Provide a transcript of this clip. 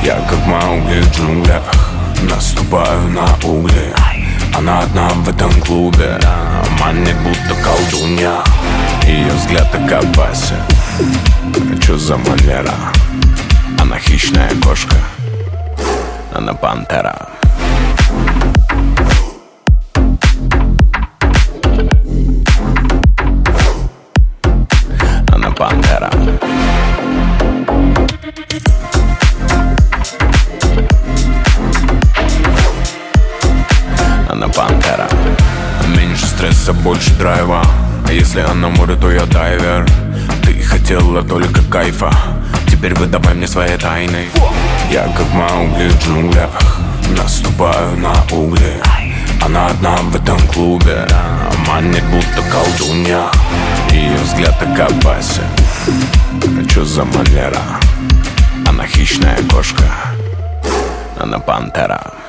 Я как Маугли в джунглях, наступаю на угли. Она одна в этом клубе, манит будто колдунья. Ее взгляд так опасен. Чё за манера? Она хищная кошка, она пантера. Она пантера. Она пантера. Меньше стресса, больше драйва. А если она море, то я дайвер. Ты хотела только кайфа, теперь выдавай мне свои тайны. Я как Маугли в джунглях, наступаю на угли. Она одна в этом клубе, манит будто колдунья. Ее взгляд так опасен. Чё за манера? Она хищная кошка, она пантера.